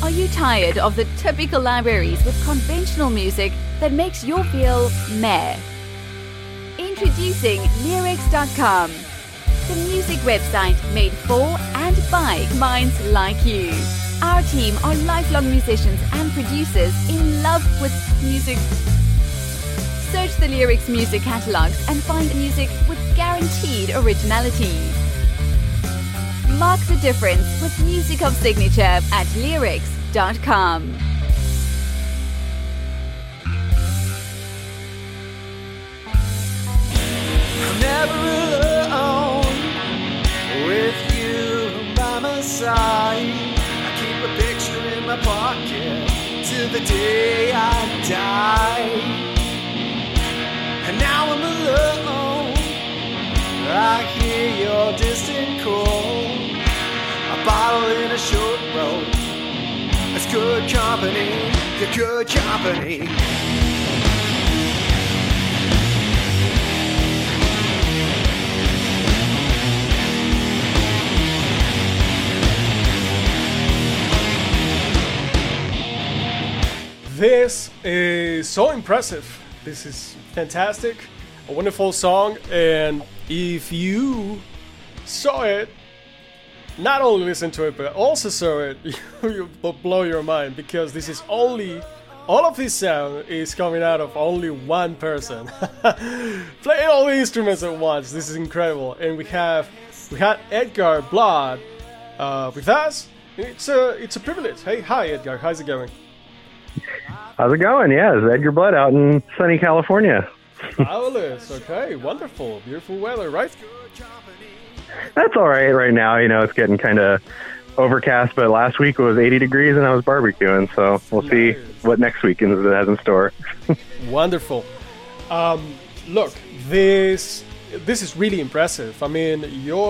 Are you tired of the typical libraries with conventional music that makes you feel meh? Introducing Lyrics.com, the music website made for and by minds like you. Our team are lifelong musicians and producers in love with music. Search the Lyrics music catalogs and find music with guaranteed originality. Mark the difference with music of signature at Lyrics.com. I'm never alone with you by my side. I keep a picture in my pocket till the day I die. And now I'm alone. I hear your distant call. A bottle in a short road. It's good company. You're good company. This is so impressive. This is fantastic. A wonderful song. And if you saw it, not only listen to it, but also saw it, you will blow your mind, because this is only, all of this sound is coming out of only one person. Playing all the instruments at once. This is incredible. And we had Edgar Blood with us. It's a privilege. Hey, hi Edgar, how's it going? How's it going? Yeah, it's Edgar Blood out in sunny California. Fabulous. Okay, wonderful. Beautiful weather, right? That's all right now. You know, it's getting kind of overcast, but last week it was 80 degrees and I was barbecuing, so we'll see what next weekend it has in store. Wonderful. Look, this is really impressive. I mean,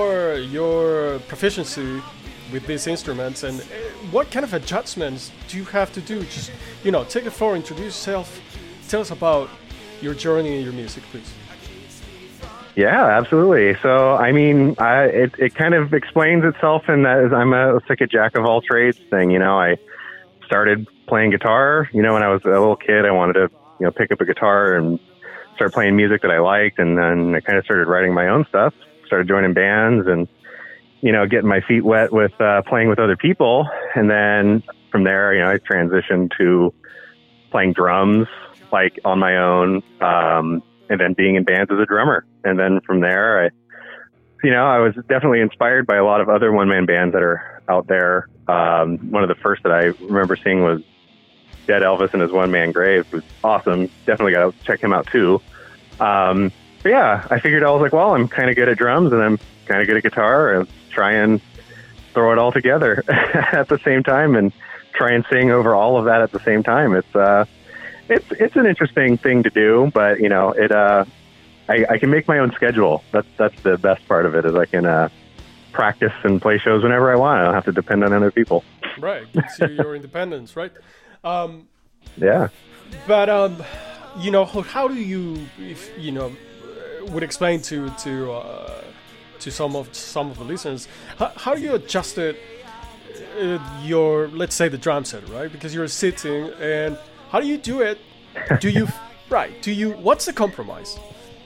your proficiency with these instruments, and what kind of adjustments do you have to do? Just, take the floor, introduce yourself, tell us about your journey in your music, please. Yeah, absolutely. So, I mean, it kind of explains itself in that I'm like a jack of all trades thing. I started playing guitar. When I was a little kid, I wanted to, pick up a guitar and start playing music that I liked. And then I kind of started writing my own stuff, started joining bands and, getting my feet wet with playing with other people. And then from there, I transitioned to playing drums, like on my own, and then being in bands as a drummer. And then from there, I was definitely inspired by a lot of other one-man bands that are out there. One of the first that I remember seeing was Dead Elvis and his One-Man Grave. It was awesome. Definitely got to check him out too. But yeah, I figured I was like, well, I'm kind of good at drums and I'm kind of good at guitar, and try and throw it all together at the same time and try and sing over all of that at the same time. It's an interesting thing to do, but I can make my own schedule. That's the best part of it, is I can practice and play shows whenever I want. I don't have to depend on other people. Right, gives you your independence, right? Yeah. But how do you, if would explain to some of the listeners, how do you adjust it? Your, let's say, the drum set, right? Because you're sitting, and how do you do it? What's the compromise?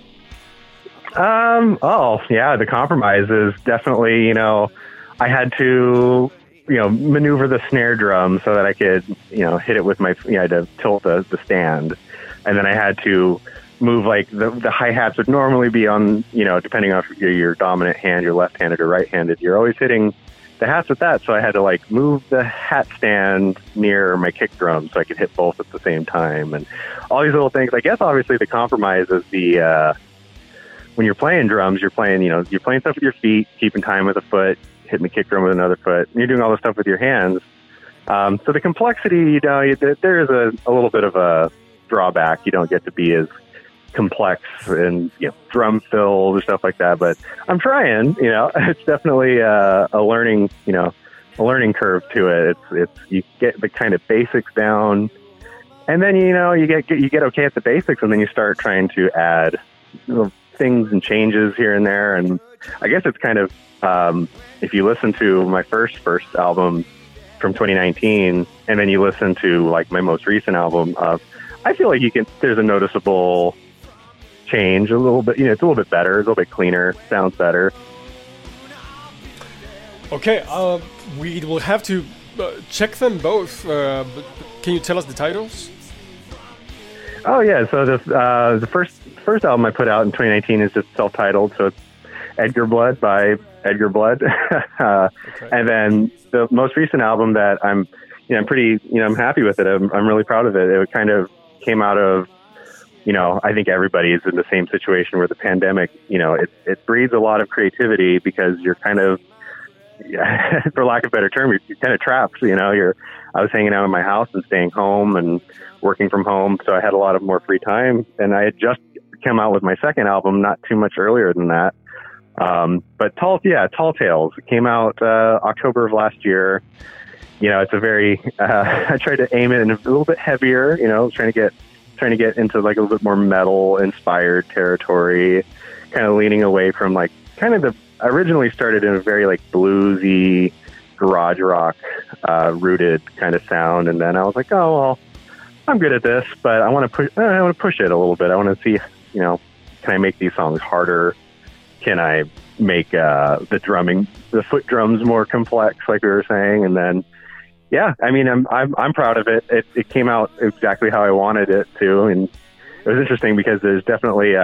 The compromise is definitely, I had to, maneuver the snare drum so that I could, hit it with my, I had to tilt the stand. And then I had to move, like, the hi-hats would normally be on, depending on if your dominant hand, you're left-handed or right-handed, you're always hitting the hats with that. So I had to, move the hat stand near my kick drum so I could hit both at the same time. And all these little things. I guess, obviously, the compromise is when you're playing drums, you're playing stuff with your feet, keeping time with a foot, hitting the kick drum with another foot, and you're doing all this stuff with your hands. So the complexity, there is a little bit of a drawback. You don't get to be as complex and drum fills or stuff like that. But I'm trying. It's definitely a learning curve to it. It's you get the kind of basics down, and then you get okay at the basics, and then you start trying to add things and changes here and there. And I guess it's kind of if you listen to my first album, from 2019, and then you listen to like my most recent album, I feel like there's a noticeable change a little bit. It's a little bit better, a little bit cleaner, sounds better. Okay, we will have to check them both. But can you tell us the titles? Oh yeah, so the first album I put out in 2019 is just self-titled, so it's Edgar Blood by Edgar Blood. Okay. And then the most recent album that I'm pretty, I'm happy with it. I'm really proud of it. It kind of came out of, I think everybody is in the same situation where the pandemic, it breeds a lot of creativity because you're kind of, for lack of a better term, you're kind of trapped. I was hanging out in my house and staying home and working from home, so I had a lot of more free time. And I had just come out with my second album not too much earlier than that. But Tall Tales came out October of last year. It's a very I tried to aim it in a little bit heavier. Trying to get into like a little bit more metal inspired territory, kind of leaning away from like kind of I originally started in a very like bluesy garage rock rooted kind of sound, and then I was like, oh well, I'm good at this, but I want to push it a little bit. I want to see, can I make these songs harder? Can I make the foot drums more complex, like we were saying? And then, yeah, I mean, I'm proud of it. It came out exactly how I wanted it to, and it was interesting because there's definitely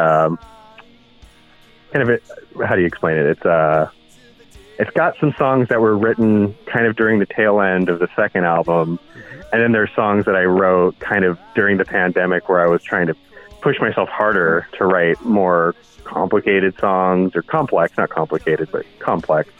kind of how do you explain it? It's got some songs that were written kind of during the tail end of the second album, and then there's songs that I wrote kind of during the pandemic where I was trying to push myself harder to write more complicated songs, or complex, not complicated, but complex.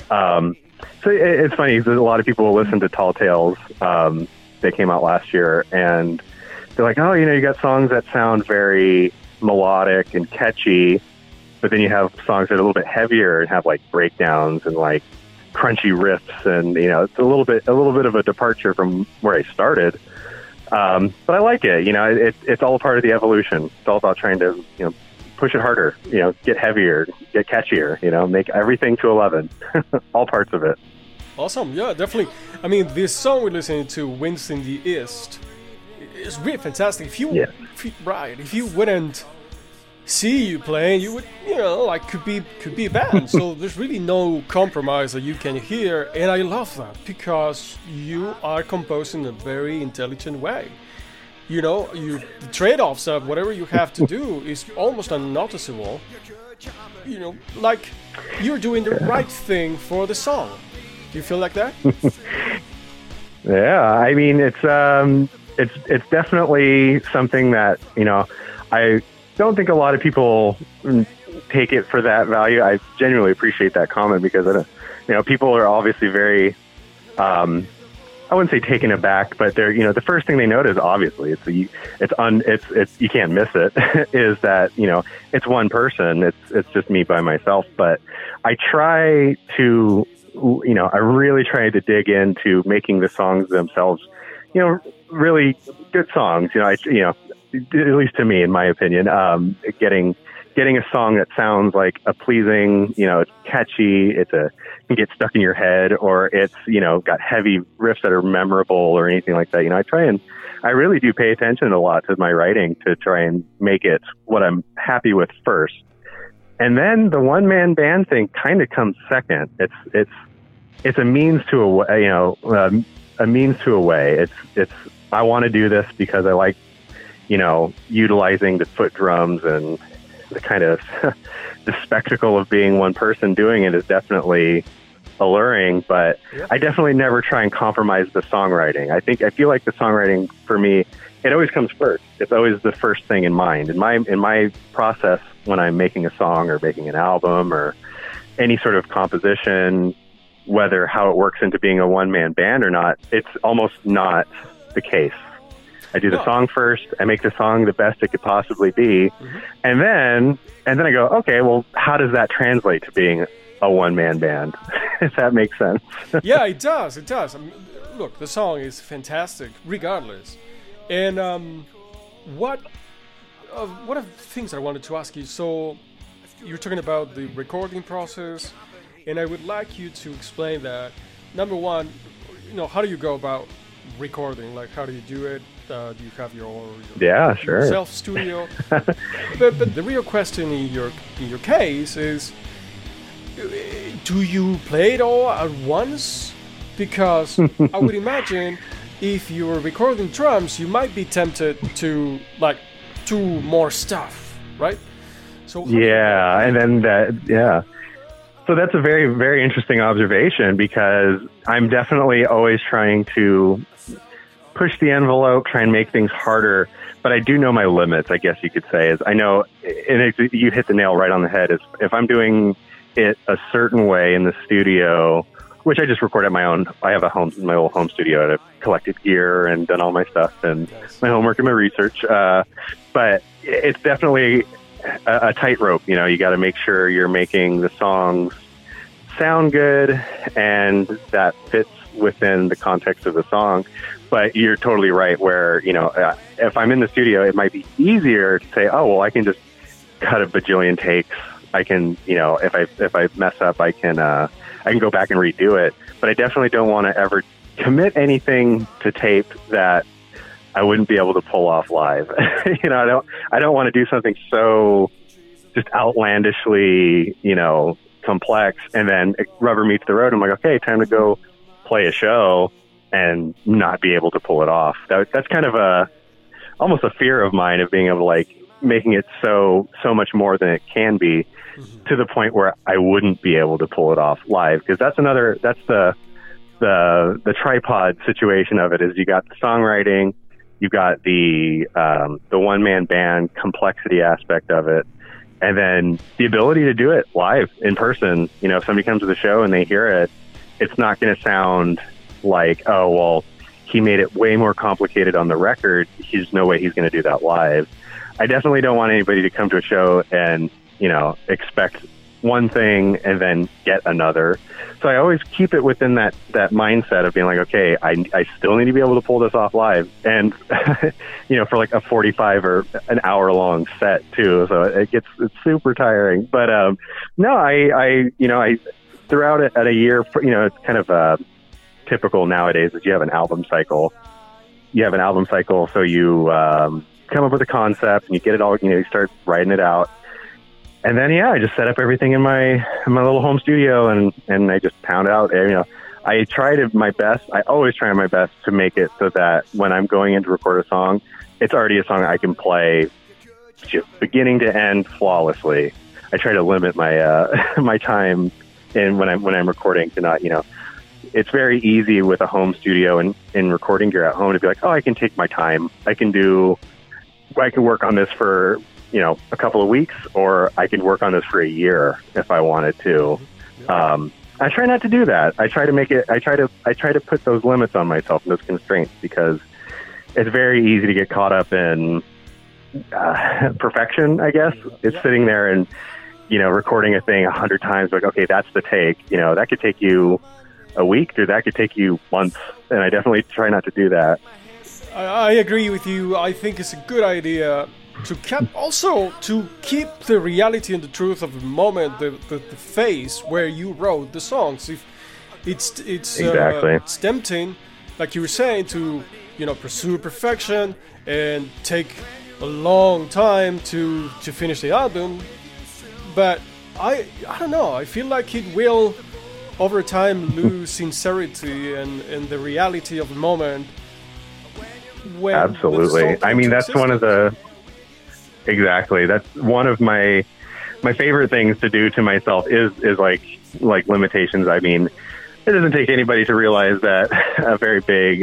So it's funny because a lot of people will listen to Tall Tales. They came out last year, and they're like, oh, you got songs that sound very melodic and catchy, but then you have songs that are a little bit heavier and have like breakdowns and like crunchy riffs, and it's a little bit of a departure from where I started. But I like it. It's all part of the evolution. It's all about trying to push it harder. Get heavier, get catchier. Make everything to 11. All parts of it. Awesome. Yeah, definitely. I mean, this song we're listening to, "Winds in the East," is really fantastic. If you wouldn't see you playing, you would, could be a band. So there's really no compromise that you can hear, and I love that because you are composed in a very intelligent way. The trade-offs of whatever you have to do is almost unnoticeable. Like you're doing the right thing for the song. Do you feel like that? Yeah, I mean, it's definitely something that I don't think a lot of people take it for that value. I genuinely appreciate that comment because people are obviously very, I wouldn't say taken aback, but they're, the first thing they notice, obviously, it's you can't miss it, is that, it's one person. It's just me by myself. But I try to, I really try to dig into making the songs themselves, really good songs. At least to me, in my opinion, getting a song that sounds like a pleasing, it's catchy, can get stuck in your head, or it's, got heavy riffs that are memorable or anything like that. I really do pay attention a lot to my writing to try and make it what I'm happy with first. And then the one-man band thing kind of comes second. It's a means to a way, a means to a way. I want to do this because I like, utilizing the foot drums, and the kind of the spectacle of being one person doing it is definitely alluring, but I definitely never try and compromise the songwriting. I feel like the songwriting for me, it always comes first. It's always the first thing in mind. In my process when I'm making a song or making an album or any sort of composition, whether how it works into being a one-man band or not, it's almost not the case. I do the song first. I make the song the best it could possibly be, and then I go, okay, well, how does that translate to being a one-man band? If that makes sense. Yeah, it does. It does. I mean, look, the song is fantastic, regardless. And what are the things I wanted to ask you? So you're talking about the recording process, and I would like you to explain that. Number one, how do you go about recording? Like, how do you do it? Do you have your sure, self studio? but the real question in your case is, do you play it all at once? Because I would imagine if you were recording drums, you might be tempted to like do more stuff, right? So yeah, and then So that's a very, very interesting observation, because I'm definitely always trying to push the envelope, try and make things harder. But I do know my limits, I guess you could say. Is I know, and you hit the nail right on the head, is if I'm doing it a certain way in the studio, which I just record at my own. I have my old home studio. I've collected gear and done all my stuff and my homework and my research. But it's definitely a tightrope. You got to make sure you're making the songs sound good and that fits within the context of the song. But you're totally right where, if I'm in the studio, it might be easier to say, oh, well, I can just cut a bajillion takes. I can, if I mess up, I can go back and redo it. But I definitely don't want to ever commit anything to tape that I wouldn't be able to pull off live. I don't want to do something so just outlandishly, complex, and then rubber meets the road. I'm like, okay, time to go play a show and not be able to pull it off. That's kind of almost a fear of mine, of being able to like making it so much more than it can be, to the point where I wouldn't be able to pull it off live. Because that's the tripod situation of it. Is you got the songwriting, you got the one-man band complexity aspect of it, and then the ability to do it live in person. If somebody comes to the show and they hear it, it's not going to sound like, oh, well, he made it way more complicated on the record. There's no way he's going to do that live. I definitely don't want anybody to come to a show and, expect one thing and then get another. So I always keep it within that mindset of being like, okay, I still need to be able to pull this off live. And, for like a 45 or an hour long set too. So it's super tiring, but, no, I throughout it at a year, it's kind of, typical nowadays is you have an album cycle. So you, come up with a concept and you get it all, you start writing it out. And then, I just set up everything in my little home studio and I just pound out, I always try my best to make it so that when I'm going in to record a song, it's already a song I can play just beginning to end flawlessly. I try to limit my, my time when I'm recording to not, it's very easy with a home studio and in recording gear at home to be like, oh, I can take my time. I can work on this for, a couple of weeks, or I can work on this for a year if I wanted to. I try not to do that. I try to put those limits on myself, those constraints, because it's very easy to get caught up in perfection, I guess. It's sitting there and, recording a thing 100 times, like, okay, that's the take. That could take you a week, or that could take you months, and I definitely try not to do that. I agree with you. I think it's a good idea to keep the reality and the truth of the moment, the phase where you wrote the songs. If it's exactly. It's tempting, like you were saying, to pursue perfection and take a long time to finish the album. But I don't know. I feel like it will over time lose sincerity and the reality of the moment. Absolutely. I mean, that's one of the... Exactly. That's one of my favorite things to do to myself is like limitations. I mean, it doesn't take anybody to realize that a very big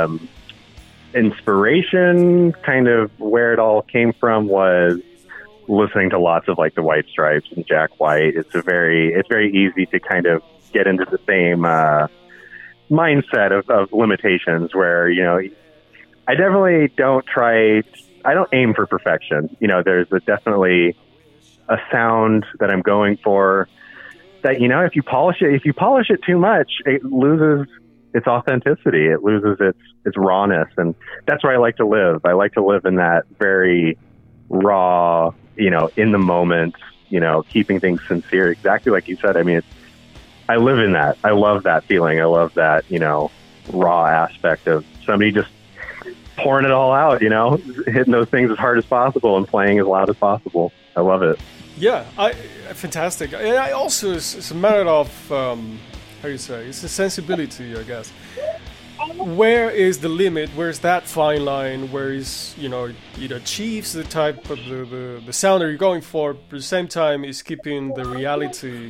inspiration, kind of where it all came from, was listening to lots of like the White Stripes and Jack White. It's very easy to kind of get into the same mindset of limitations where, I definitely I don't aim for perfection. There's definitely a sound that I'm going for that, if you polish it too much, it loses its authenticity. It loses its rawness. And that's where I like to live. I like to live in that very raw, in the moment, keeping things sincere. Exactly like you said. I mean, I live in that. I love that feeling. I love that, raw aspect of somebody just pouring it all out, hitting those things as hard as possible and playing as loud as possible. I love it. Yeah, fantastic. And I also, it's a matter of, how do you say, it's a sensibility, I guess. Where is the limit? Where's that fine line? Where is, it achieves the type of the sound that you're going for, but at the same time is keeping the reality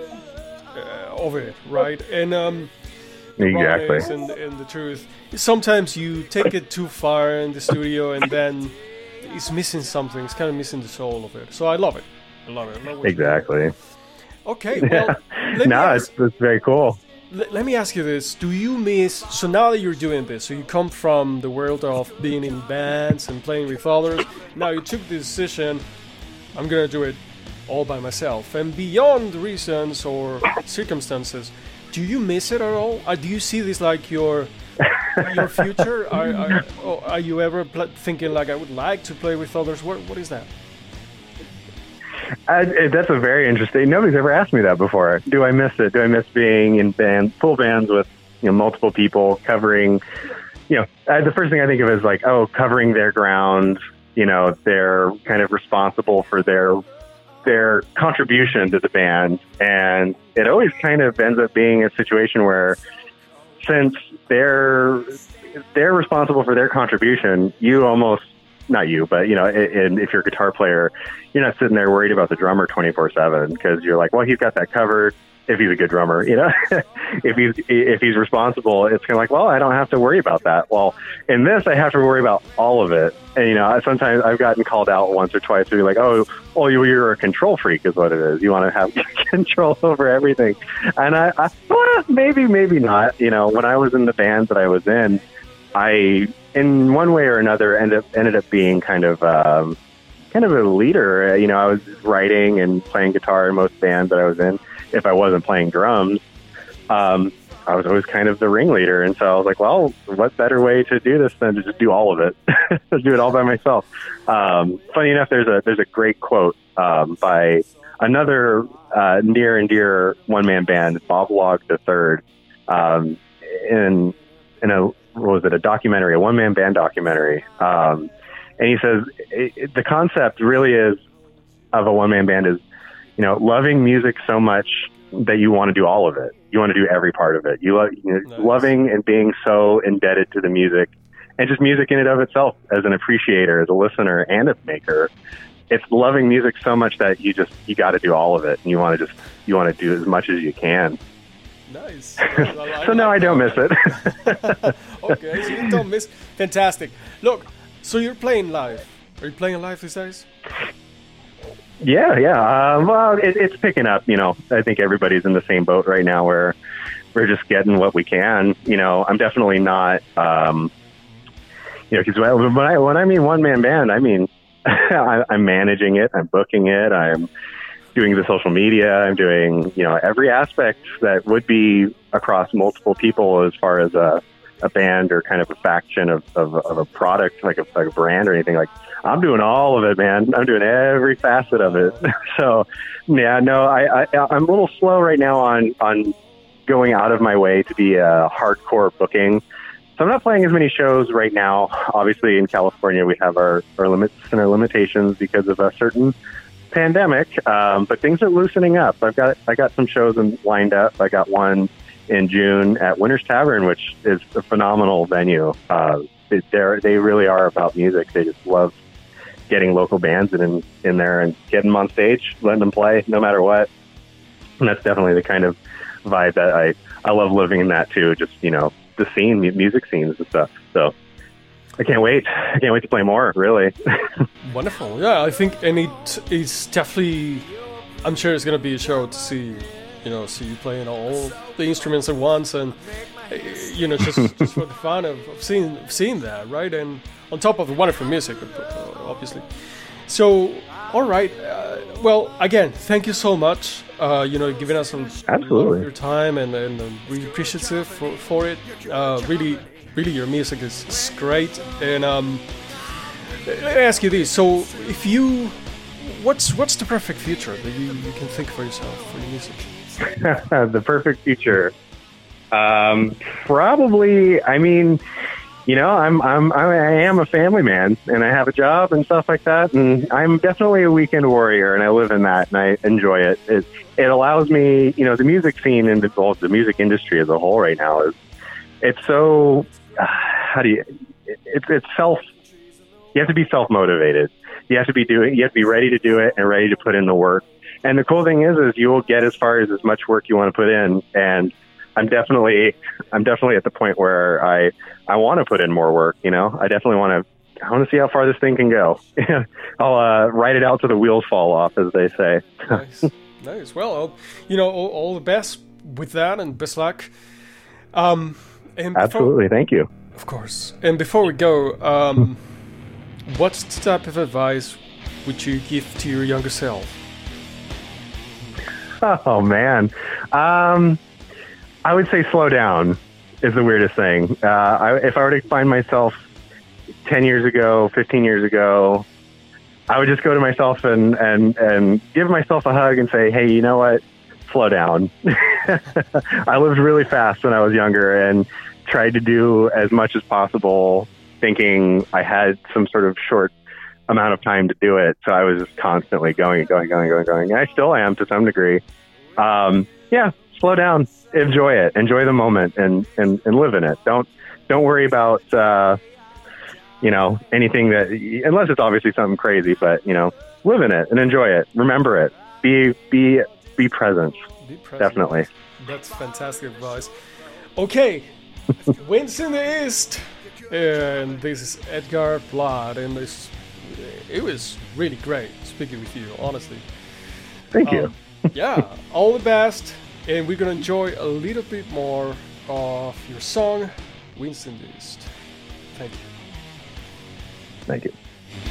of it, right? And exactly. And the truth. Sometimes you take it too far in the studio, and then it's missing something. It's kind of missing the soul of it. So I love it. I love it. Exactly. Okay. Well, it's very cool. Let me ask you this. Do you miss... So now that you're doing this, so you come from the world of being in bands and playing with others. Now you took the decision, I'm going to do it all by myself. And beyond reasons or circumstances, do you miss it at all? Do you see this like your future? Are you ever thinking like, I would like to play with others? What is that? That's a very interesting. Nobody's ever asked me that before. Do I miss it? Do I miss being in full bands with multiple people covering? The first thing I think of is like, covering their ground. They're kind of responsible for their contribution to the band, and it always kind of ends up being a situation where, since they're responsible for their contribution, you almost. Not you, but and if you're a guitar player, you're not sitting there worried about the drummer 24/7 because you're like, well, he's got that covered. If he's a good drummer, if he's responsible, it's kind of like, well, I don't have to worry about that. Well, in this, I have to worry about all of it. And sometimes I've gotten called out once or twice to be like, you're a control freak, is what it is. You want to have control over everything. And maybe not. When I was in the band that I was in, in one way or another, ended up being kind of a leader. I was writing and playing guitar in most bands that I was in. If I wasn't playing drums, I was always kind of the ringleader. And so I was like, well, what better way to do this than to just do all of it? Just do it all by myself. Funny enough, there's a great quote by another near and dear one-man band, Bob Log III, in a a documentary, a one-man band documentary. And he says, the concept really is of a one-man band is, loving music so much that you want to do all of it. You want to do every part of it. Nice. Loving and being so indebted to the music, and just music in and of itself as an appreciator, as a listener, and a maker. It's loving music so much that you got to do all of it, and you want to do as much as you can. Nice. So no, I don't miss it. Okay, so you don't miss. Fantastic. Look, so you're playing live. Are you playing live these days? Yeah. Well, it's picking up. I think everybody's in the same boat right now, where we're just getting what we can. I'm definitely not. Because when I mean one man band, I mean I'm managing it, I'm booking it, I'm doing the social media, I'm doing, every aspect that would be across multiple people as far as a band or kind of a faction of a product, like a brand or anything. Like, I'm doing all of it, man. I'm doing every facet of it. So, yeah, no, I'm a little slow right now on going out of my way to be a hardcore booking. So I'm not playing as many shows right now. Obviously, in California, we have our limits and our limitations because of a certain pandemic, but things are loosening up. I got some shows lined up. I got one in June at Winter's Tavern, which is a phenomenal venue. They really are about music. They just love getting local bands in there and getting them on stage, letting them play no matter what. And that's definitely the kind of vibe that I love living in that too. Just, the scene, music scenes and stuff. So I can't wait. To play more, really. Wonderful. Yeah, I think, and it is definitely, I'm sure it's going to be a show to see you playing all the instruments at once, and just for the fun of seeing that, right? And on top of the wonderful music, obviously. So, all right. Well, again, thank you so much. Giving us some Absolutely. Of your time, and really appreciative for it. Really, your music is great. And let me ask you this: so, what's the perfect future that you can think for yourself for your music? The perfect future. Probably. I mean, you know, I am a family man, and I have a job and stuff like that, and I'm definitely a weekend warrior, and I live in that, and I enjoy it. It allows me, you know, the music scene and the music industry as a whole right now it's so it's self. You have to be self motivated. You have to be ready to do it and ready to put in the work. And the cool thing is you will get as far as much work you want to put in, and I'm definitely at the point where I want to put in more work. You know, I definitely want to see how far this thing can go. I'll ride it out till the wheels fall off, as they say. Nice. Well, you know, all the best with that, and best luck. And absolutely, thank you. Of course. And before we go, what type of advice would you give to your younger self? Oh man. I would say slow down is the weirdest thing. If I were to find myself 10 years ago, 15 years ago, I would just go to myself and give myself a hug and say, hey, you know what? Slow down. I lived really fast when I was younger and tried to do as much as possible, thinking I had some sort of short amount of time to do it. So I was just constantly going. And I still am to some degree. Yeah, slow down. Enjoy it. Enjoy the moment and live in it. Don't worry about, you know, anything that, unless it's obviously something crazy, but, you know, live in it and enjoy it. Remember it. Be present. Be present. Definitely. That's fantastic advice. Okay. Winds in the East. And this is Edgar Blood. And it was really great speaking with you, honestly. Thank you. Yeah, all the best. And we're going to enjoy a little bit more of your song, Winds in the East. Thank you. Thank you.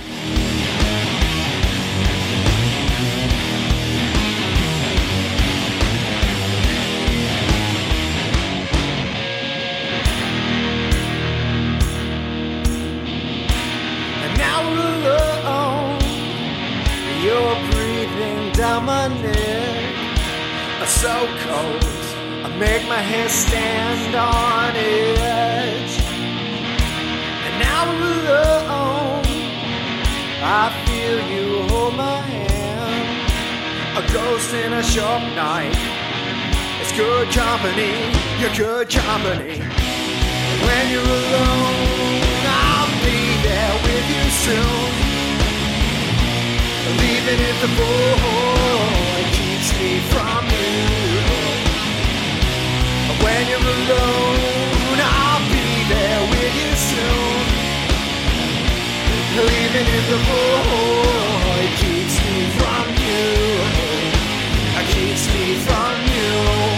And now alone, you're breathing down my neck. So cold, I make my hair stand on edge. And now alone, I feel you hold my hand. A ghost in a sharp night. It's good company, you're good company. When you're alone, I'll be there with you soon. Leaving it the boy keeps me from you. When you're alone, I'll be there with you soon. Leaving it the boy keeps me from you. Keeps me from you.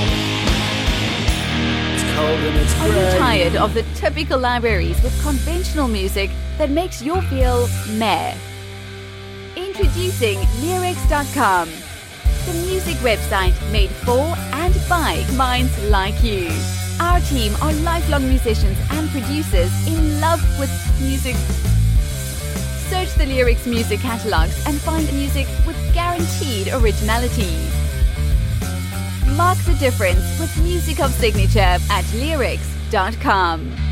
It's cold and it's Are gray. you tired of the typical libraries with conventional music that makes you feel meh? Introducing Lyrics.com, the music website made for and by minds like you. Our team are lifelong musicians and producers in love with music. Search the Lyrics music catalogs and find music with guaranteed originality. Mark the difference with music of signature at Lyrics.com.